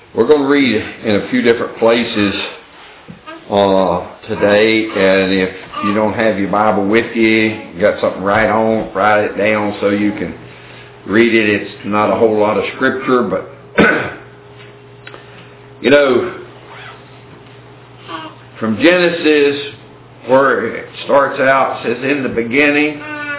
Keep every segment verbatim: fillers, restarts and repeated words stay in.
We're going to read in a few different places uh, today, and if you don't have your Bible with you, you got something to write on, write it down so you can read it. It's not a whole lot of scripture, but you know, from Genesis, where it starts out, it says, in the beginning,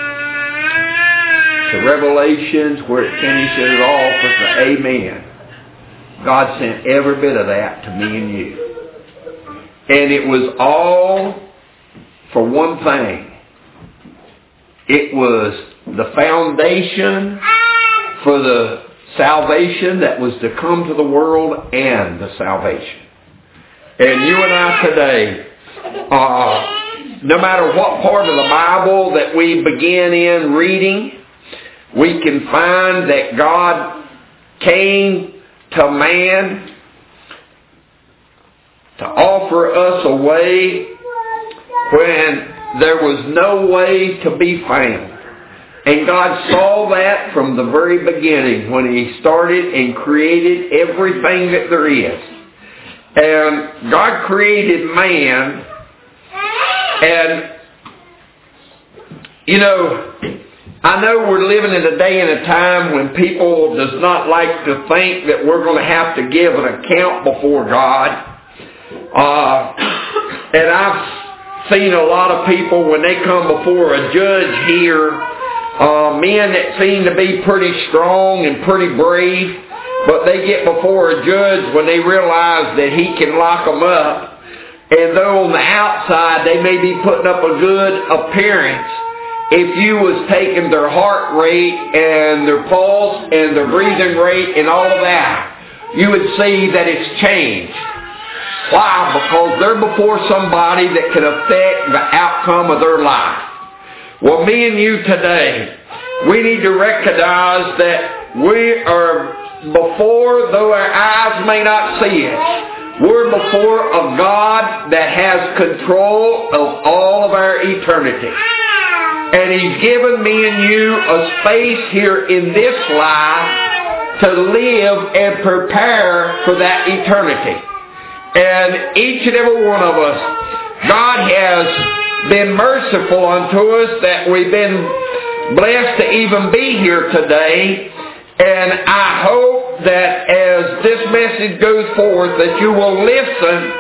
to Revelations, where it finishes off with the Amen. God sent every bit of that to me and you. And it was all for one thing. It was the foundation for the salvation that was to come to the world and the salvation. And you and I today, uh, no matter what part of the Bible that we begin in reading, we can find that God came to man to offer us a way when there was no way to be found. And God saw that from the very beginning when He started and created everything that there is. And God created man, and you know, I know we're living in a day and a time when people does not like to think that we're going to have to give an account before God. Uh, and I've seen a lot of people when they come before a judge here, uh, men that seem to be pretty strong and pretty brave, but they get before a judge when they realize that he can lock them up. And though on the outside they may be putting up a good appearance, if you was taking their heart rate and their pulse and their breathing rate and all of that, you would see that it's changed. Why? Because they're before somebody that can affect the outcome of their life. Well, me and you today, we need to recognize that we are before, though our eyes may not see it, we're before a God that has control of all of our eternity. And He's given me and you a space here in this life to live and prepare for that eternity. And each and every one of us, God has been merciful unto us that we've been blessed to even be here today. And I hope that as this message goes forth that you will listen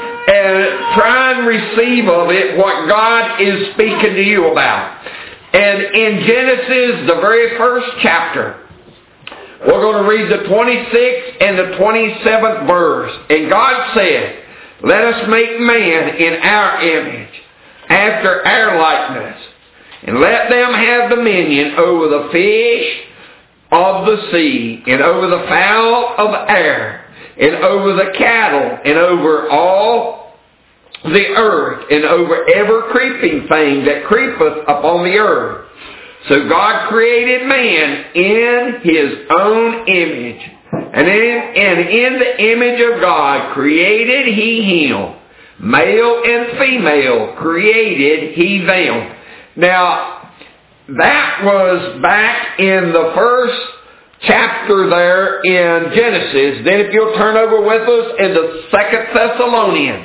and try and receive of it what God is speaking to you about. And in Genesis, the very first chapter, we're going to read the twenty-sixth and the twenty-seventh verse. And God said, let us make man in our image, after our likeness, and let them have dominion over the fish of the sea, and over the fowl of the air, and over the cattle, and over all the earth, and over every creeping thing that creepeth upon the earth. So God created man in His own image. And in, and in the image of God created He him. Male and female created He them. Now, that was back in the first chapter there in Genesis. Then if you'll turn over with us into Second Thessalonians,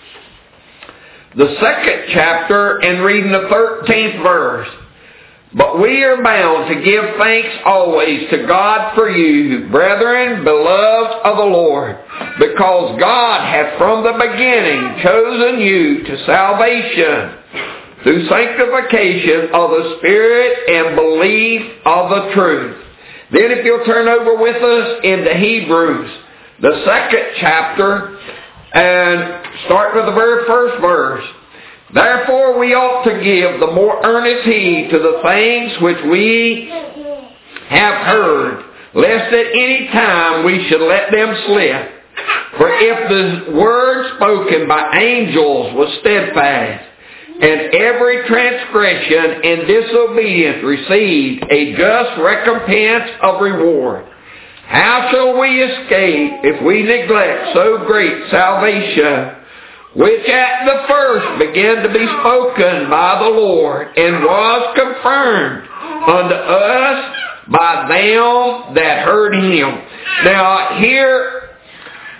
the second chapter, and reading the thirteenth verse. But we are bound to give thanks always to God for you, brethren, beloved of the Lord, because God hath from the beginning chosen you to salvation through sanctification of the Spirit and belief of the truth. Then if you'll turn over with us into Hebrews, the second chapter, and start with the very first verse. Therefore we ought to give the more earnest heed to the things which we have heard, lest at any time we should let them slip. For if the word spoken by angels was steadfast, and every transgression and disobedience received a just recompense of reward, how shall we escape if we neglect so great salvation, which at the first began to be spoken by the Lord, and was confirmed unto us by them that heard Him? Now here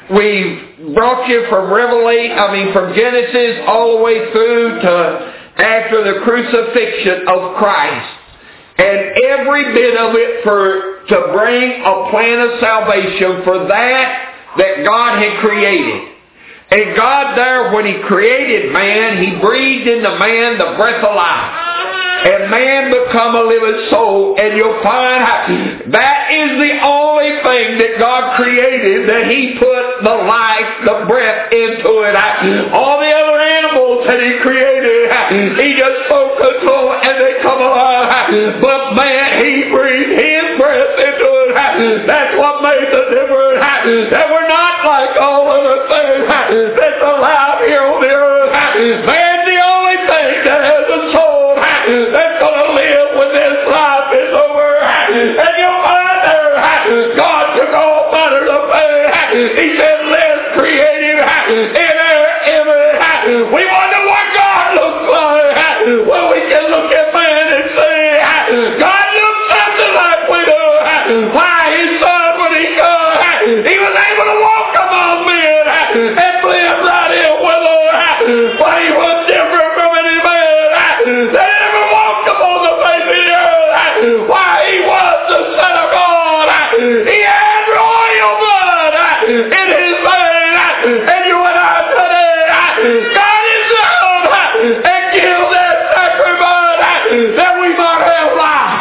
we've brought you from Revelation, I mean from Genesis all the way through to after the crucifixion of Christ. And every bit of it for to bring a plan of salvation for that that God had created. And God there, when He created man, He breathed into man the breath of life. And man become a living soul, and you'll find that is the only thing that God created that He put the life, the breath into it. All the other animals that He created, He just spoke to them and they come alive. But man, He breathed His breath into it. That's what made the difference. That we're not like all other things that's alive here on the earth. Man's the only thing that has a soul that's going to live when this life is over. And you'll find there, God took all matters of faith. He said, let's create Him in our image. We wonder what God looks like. Well, we can look at man and say, God looks something like we do. Why His Son, when He comes, He was able to walk among men and blend right in with them. But He was different from any man that ever walked upon the face of the earth. Why, He was the Son of God. He had royal blood in His veins. And you and I today, God is love and gives that sacrifice that we might have life.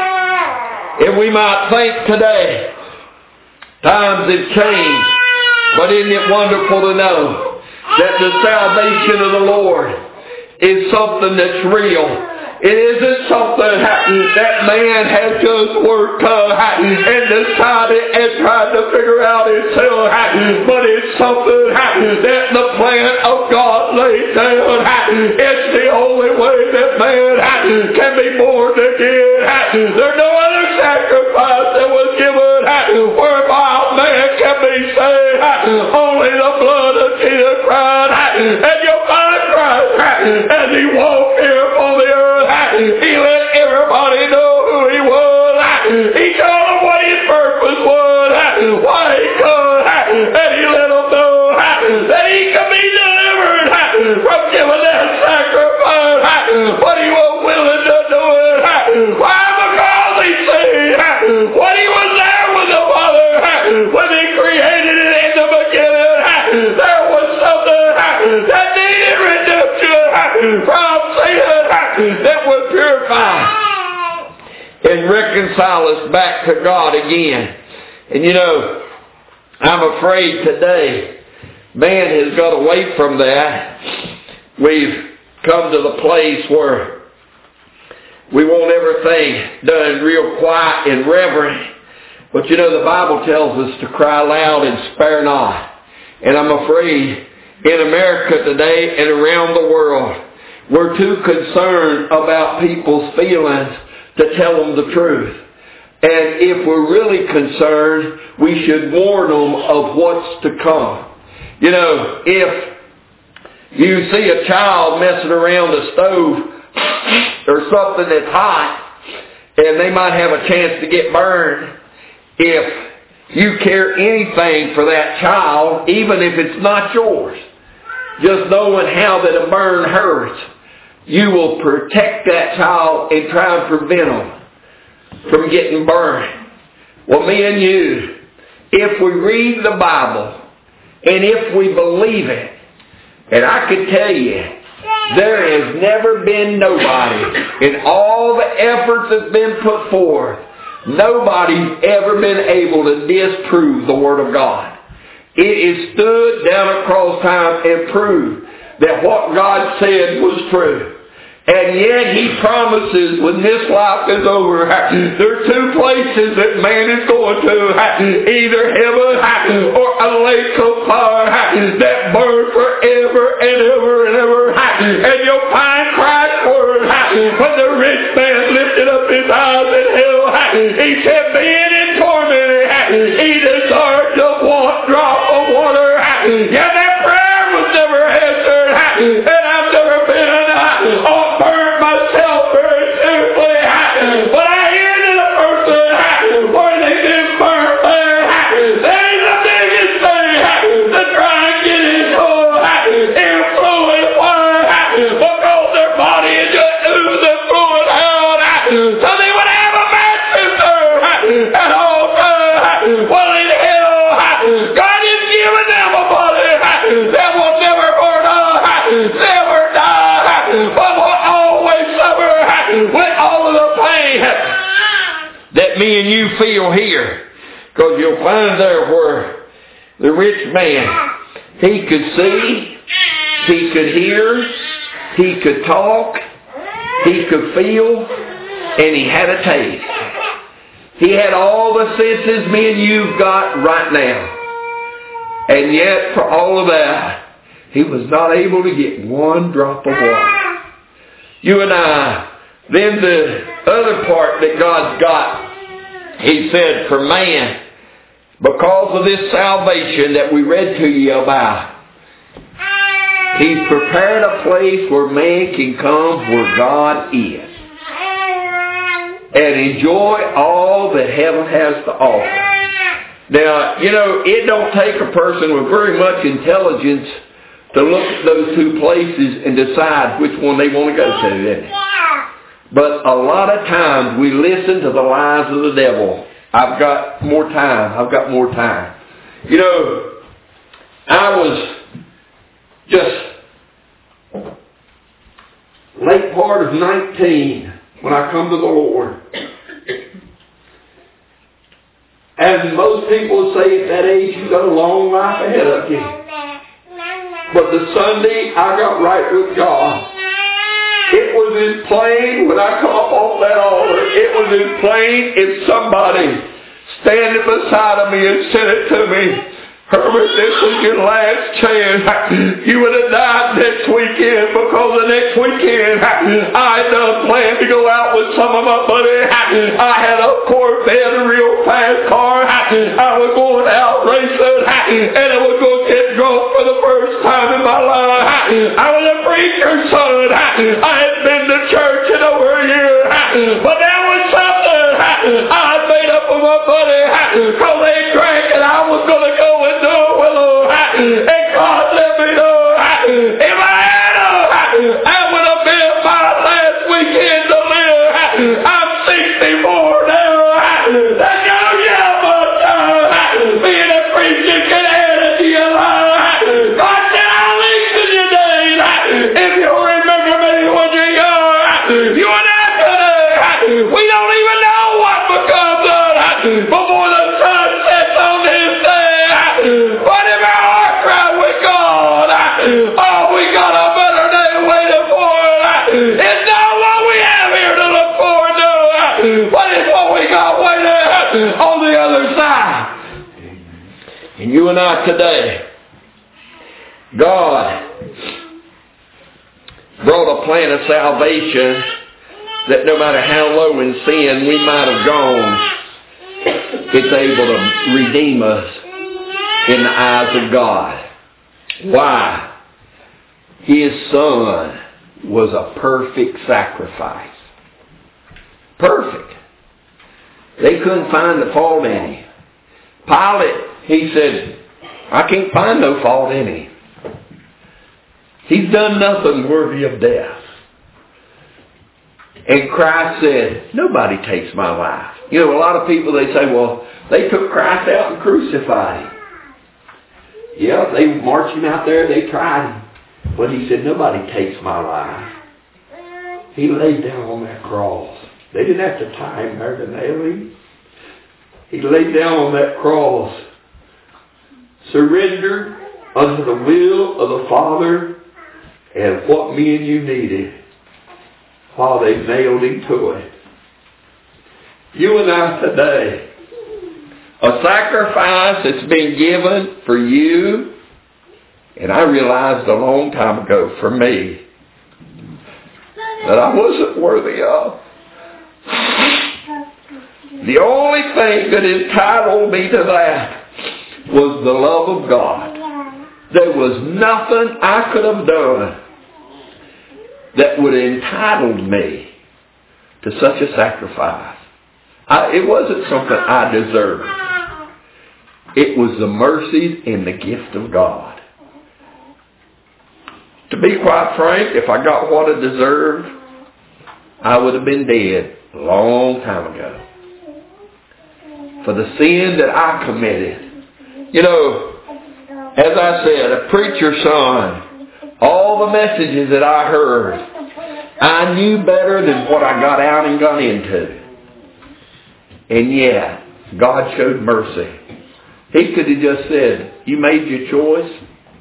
And we might think today, times have changed, but isn't it wonderful to know that the salvation of the Lord is something that's real. It isn't something that man has just worked uh, and decided and tried to figure out himself, but it's something that the plan of God laid down. It's the only way that man can be born again. There's no other sacrifice that was given whereby man can be saved. Only the blood of Jesus Christ. And you'll find Christ as He walked here on the earth. He let everybody know who He was. He told them what His purpose was, why He come, and He let them know that He could be delivered from giving that sacrifice, but He was willing to do it. Why? Because He see what He was there with the Father when He created it in the beginning. There was something that needed redemption from sin that would purify and reconcile us back to God again. And you know, I'm afraid today man has got away from that. We've come to the place where we want everything done real quiet and reverent. But you know, the Bible tells us to cry loud and spare not. And I'm afraid in America today and around the world, we're too concerned about people's feelings to tell them the truth. And if we're really concerned, we should warn them of what's to come. You know, if you see a child messing around a stove or something that's hot, and they might have a chance to get burned, if you care anything for that child, even if it's not yours, just knowing how that a burn hurts, you will protect that child and try and prevent them from getting burned. Well, me and you, if we read the Bible and if we believe it, and I can tell you, there has never been nobody in all the efforts that's been put forth, nobody's ever been able to disprove the Word of God. It is stood down across time and proved that what God said was true. And yet He promises when this life is over, there are two places that man is going to, either heaven or a lake of fire that burns forever and ever and ever. And you'll find Christ's word when the rich man lifted up his eyes in hell. He said, being in torment, he deserved just one drop of water. Yet that prayer was never answered. And I've never been on burn myself very seriously. But I hear to the person where they did burn there. That is the biggest thing you feel here. Because you'll find there where the rich man, he could see, he could hear, he could talk, he could feel, and he had a taste. He had all the senses me and you've got right now. And yet, for all of that, he was not able to get one drop of water. You and I, then the other part that God's got, he said, for man, because of this salvation that we read to you about, He's prepared a place where man can come where God is and enjoy all that heaven has to offer. Now, you know, it don't take a person with very much intelligence to look at those two places and decide which one they want to go to, doesn't it? But a lot of times we listen to the lies of the devil. I've got more time. I've got more time. You know, I was just late part of nineteen when I come to the Lord. And most people say at that age you've got a long life ahead of you. But the Sunday I got right with God, it was as plain when I come up off that altar, it was as plain if somebody standing beside of me and said it to me, Herbert, this was your last chance. You would have died next weekend because the next weekend I had done planned to go out with some of my buddies. I had a Corvette, a real fast car. I was going out racing and I was going to get drunk for the first time in my life. I was a preacher's son. I had been to church in over a year. But that was something I had made up with my buddy because they drank and I was going to go and do it with them. And God let me know if I had a, I would have been my last weekend to live. I'm sixty-four now. That's how young being a preacher can add it to your life. God said, I'll lengthen your days. If you remember me when you're young, you and I today, we don't even know what becomes of us before the sun sets on this day. But if our heart right with God, oh, we got a better day waiting for us. It's not what we have here to look forward to, but it's what we got waiting on the other side. And you and I today, God brought a plan of salvation that no matter how low in sin we might have gone, it's able to redeem us in the eyes of God. Why? His Son was a perfect sacrifice. Perfect. They couldn't find the fault in him. Pilate, he said, I can't find no fault in him. He's done nothing worthy of death. And Christ said, nobody takes my life. You know, a lot of people, they say, well, they took Christ out and crucified him. Yeah, they marched him out there, they tried him. But he said, nobody takes my life. He laid down on that cross. They didn't have to tie him there to nail him. He laid down on that cross, surrendered unto the will of the Father and what me and you needed while they nailed him to it. You and I today, a sacrifice that's been given for you, and I realized a long time ago for me that I wasn't worthy of. The only thing that entitled me to that was the love of God. There was nothing I could have done that would have entitled me to such a sacrifice. I, it wasn't something I deserved. It was the mercies and the gift of God. To be quite frank, if I got what I deserved, I would have been dead a long time ago. For the sin that I committed. You know, as I said, a preacher's son, all the messages that I heard, I knew better than what I got out and got into. And yet, God showed mercy. He could have just said, you made your choice.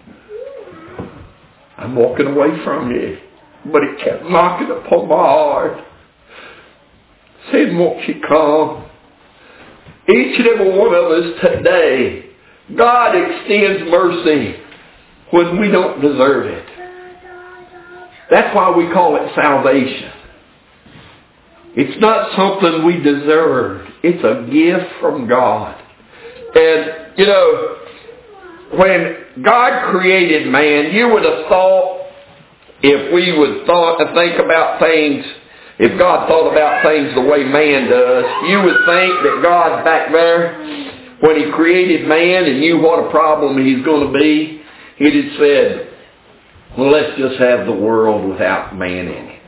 I'm walking away from you. But He kept knocking upon my heart, saying, won't you come? Each and every one of us today, God extends mercy when we don't deserve it. That's why we call it salvation. It's not something we deserve. It's a gift from God. And, you know, when God created man, you would have thought, if we would thought and think about things, if God thought about things the way man does, you would think that God back there, when He created man and knew what a problem He's going to be, He'd have said, well, let's just have the world without man in it.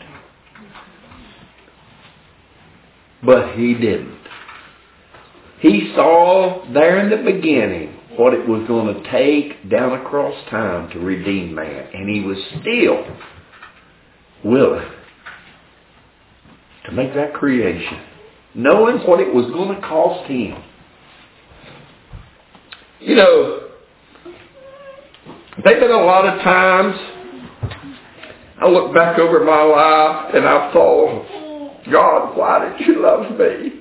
But He didn't. He saw there in the beginning what it was going to take down across time to redeem man. And He was still willing to make that creation, knowing what it was going to cost Him. You know, there have been a lot of times I look back over my life and I thought, God, why did you love me?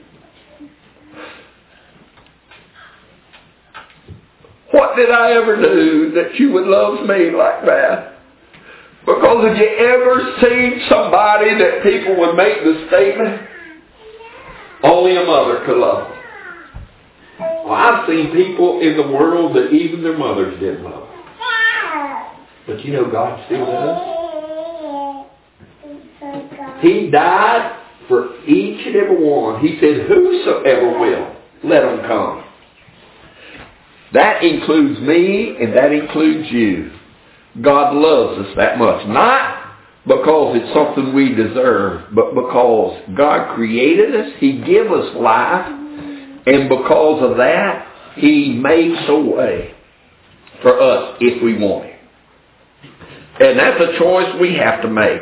What did I ever do that you would love me like that? Because have you ever seen somebody that people would make the statement, only a mother could love them? Well, I've seen people in the world that even their mothers didn't love them. But you know God still does. He died for each and every one. He said, whosoever will, let them come. That includes me and that includes you. God loves us that much. Not because it's something we deserve, but because God created us. He gave us life. And because of that, He makes a way for us if we want it. And that's a choice we have to make.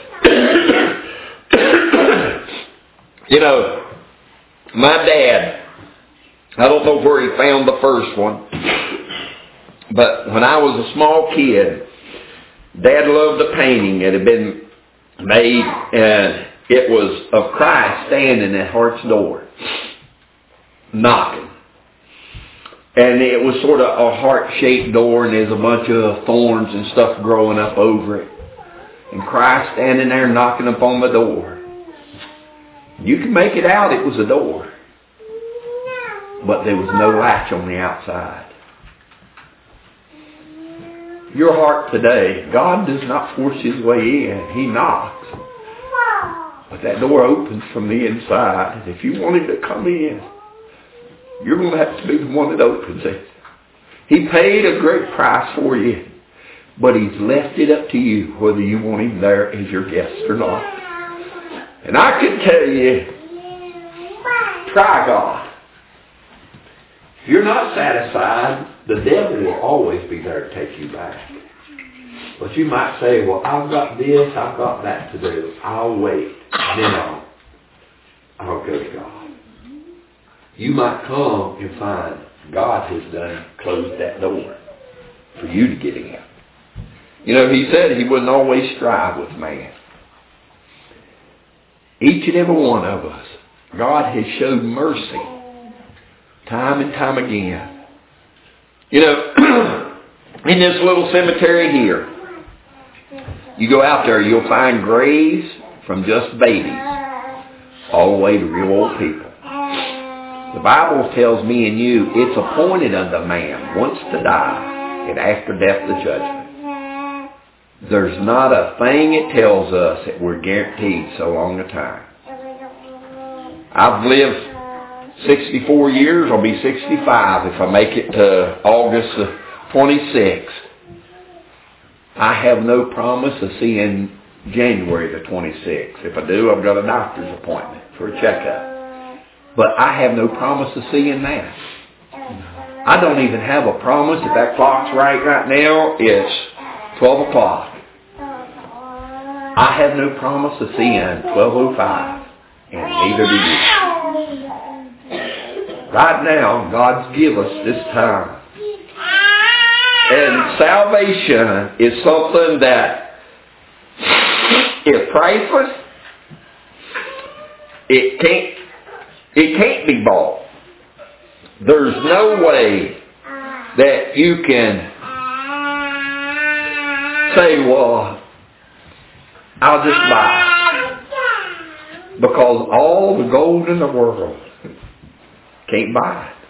You know, my dad, I don't know where he found the first one, but when I was a small kid, Dad loved a painting that had been made, and it was of Christ standing at Heart's door, knocking. And it was sort of a heart-shaped door, and there's a bunch of thorns and stuff growing up over it. And Christ standing there knocking upon the door. You can make it out it was a door. But there was no latch on the outside. Your heart today, God does not force His way in. He knocks. But that door opens from the inside. And if you want Him to come in, you're going to have to be the one that opens it. He paid a great price for you. But He's left it up to you whether you want Him there as your guest or not. And I can tell you, try God. If you're not satisfied, the devil will always be there to take you back. But you might say, well, I've got this, I've got that to do. I'll wait. Then I'll, I'll go to God. You might come and find God has done closed that door for you to get in. You know, He said He wouldn't always strive with man. Each and every one of us, God has showed mercy time and time again. You know, in this little cemetery here, you go out there, you'll find graves from just babies all the way to real old people. The Bible tells me and you, it's appointed unto man once to die, and after death the judgment. There's not a thing it tells us that we're guaranteed so long a time. I've lived sixty-four years. I'll be sixty-five if I make it to August the twenty-sixth. I have no promise of seeing January the twenty-sixth. If I do, I've got a doctor's appointment for a checkup. But I have no promise of seeing that. I don't even have a promise. If that clock's right right now, it's twelve o'clock. I have no promise of seeing twelve oh five, and neither do you. right now, God's give us this time. And salvation is something that is priceless. It can't, it can't be bought. There's no way that you can say, well, I'll just buy it. Because all the gold in the world can't buy it.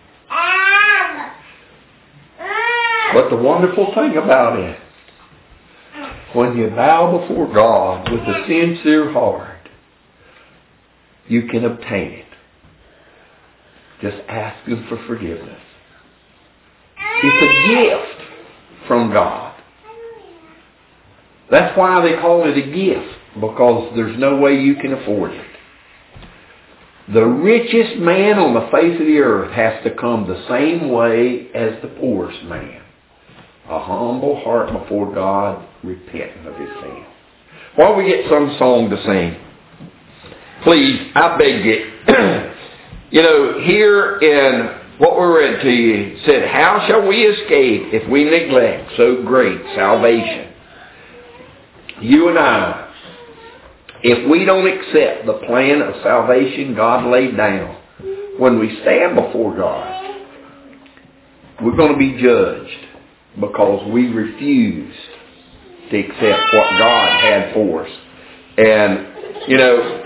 But the wonderful thing about it, when you bow before God with a sincere heart, you can obtain it. Just ask Him for forgiveness. It's a gift from God. That's why they call it a gift, because there's no way you can afford it. The richest man on the face of the earth has to come the same way as the poorest man. A humble heart before God, repenting of his sin. While we get some song to sing, please, I beg you, you know, here in what we read to you, said, how shall we escape if we neglect so great salvation? You and I, if we don't accept the plan of salvation God laid down, when we stand before God, we're going to be judged because we refused to accept what God had for us. And, you know,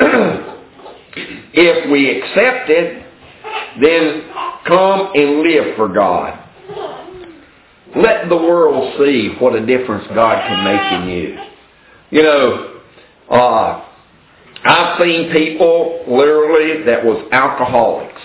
if we accept it, then come and live for God. Let the world see what a difference God can make in you. You know, uh, I've seen people literally that was alcoholics.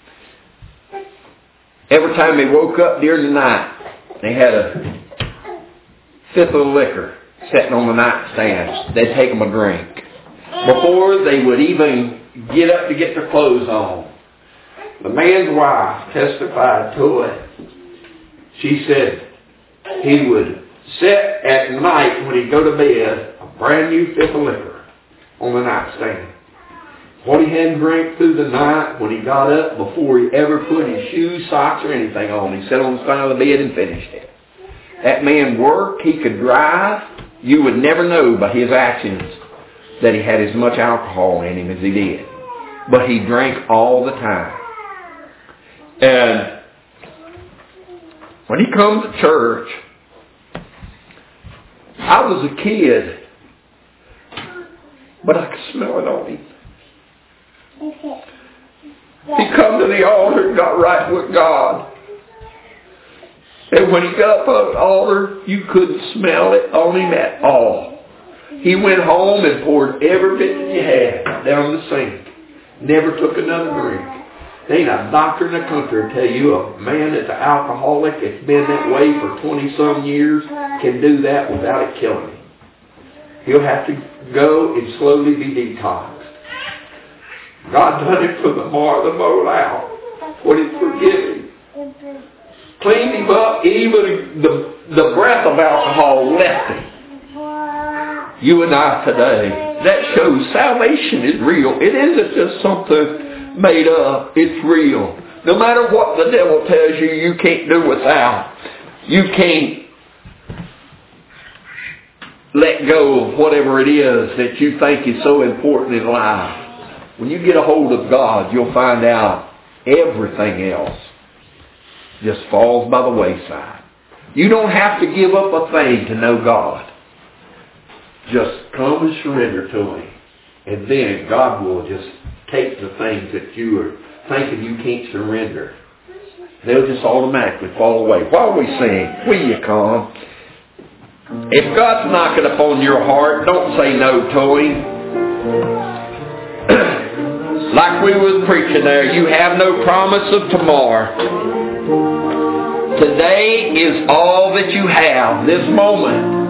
Every time they woke up during the night, they had a fifth of liquor sitting on the nightstand. They'd take them a drink before they would even get up to get their clothes on. The man's wife testified to it. She said he would sit at night when he'd go to bed, a brand new fifth of liquor on the nightstand. What he hadn't drank through the night, when he got up, before he ever put his shoes, socks, or anything on, he sat on the side of the bed and finished it. That man worked, he could drive. You would never know by his actions that he had as much alcohol in him as he did. But he drank all the time. And when he comes to church, I was a kid, but I could smell it on him. He come to the altar and got right with God. And when he got up on the altar, you couldn't smell it on him at all. He went home and poured every bit that he had down the sink. Never took another drink. There ain't a doctor in the country will tell you a man that's an alcoholic that's been that way for twenty-some years can do that without it killing him. He'll have to go and slowly be detoxed. God done it from the mar of the mole out when He forgave him. Cleaned him up, even the, the breath of alcohol left him. You and I today, that shows salvation is real. It isn't just something made up. It's real. No matter what the devil tells you, you can't do without. You can't let go of whatever it is that you think is so important in life. When you get a hold of God, you'll find out everything else just falls by the wayside. You don't have to give up a thing to know God. Just come and surrender to Him. And then God will just take the things that you are thinking you can't surrender. They'll just automatically fall away. While we sing, will you come? If God's knocking upon your heart, don't say no to Him. Like we was preaching there, you have no promise of tomorrow. Today is all that you have, this moment,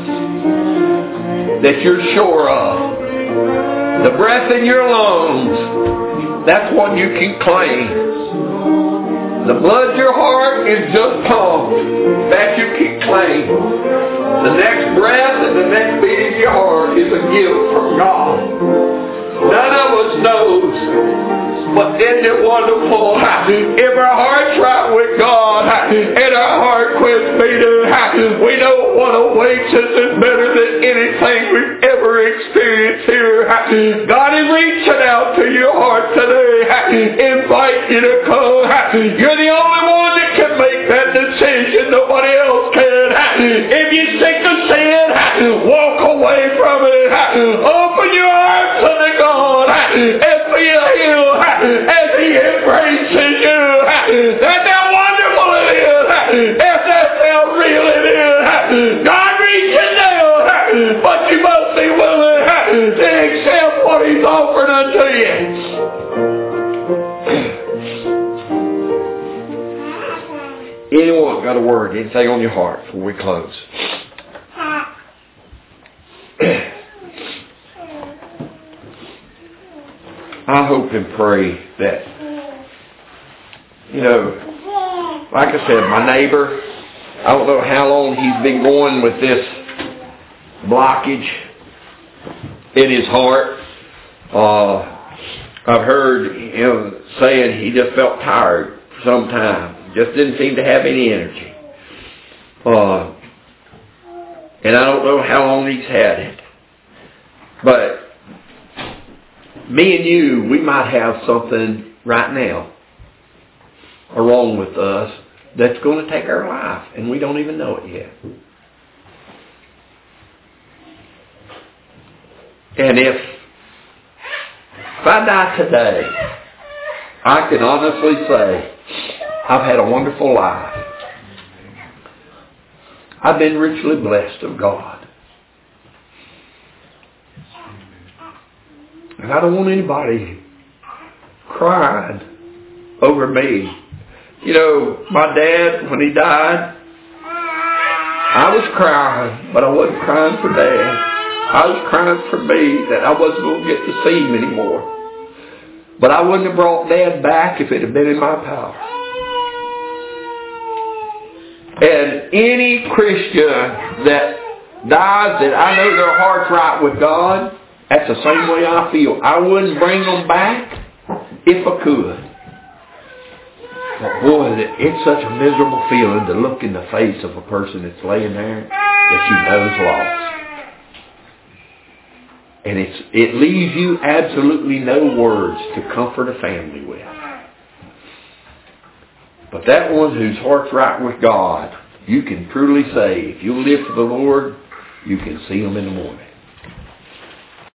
that you're sure of. The breath in your lungs, that's what you can claim. The blood in your heart is just pumped, that you can claim. The next breath and the next beat of your heart is a gift from God. None of us knows. But isn't it wonderful? If our heart's right with God and our heart quits beating, we know what awaits us is better than anything we've ever experienced here. God is reaching out to your heart today, invite you to come. You're the only one that can make that decision. Nobody else can. If you're sick of sin, walk away from it. Open your heart to the God and feel healed as He embraces you. That's how wonderful it is. That's how real it is. God reaches down, but you must be willing to accept what He's offered unto you. Anyone got a word, anything on your heart before we close? I hope and pray that, you know, like I said, my neighbor, I don't know how long he's been going with this blockage in his heart. Uh, I've heard him saying he just felt tired for some time. Just didn't seem to have any energy. Uh, and I don't know how long he's had it. But me and you, we might have something right now wrong with us that's going to take our life, and we don't even know it yet. And if, if I die today, I can honestly say I've had a wonderful life. I've been richly blessed of God. And I don't want anybody crying over me. You know, my dad, when he died, I was crying, but I wasn't crying for Dad. I was crying for me that I wasn't going to get to see him anymore. But I wouldn't have brought Dad back if it had been in my power. And any Christian that dies that I know their heart's right with God, that's the same way I feel. I wouldn't bring them back if I could. But boy, it's such a miserable feeling to look in the face of a person that's laying there that you know's lost. And it's, it leaves you absolutely no words to comfort a family with. But that one whose heart's right with God, you can truly say, if you live for the Lord, you can see Him in the morning.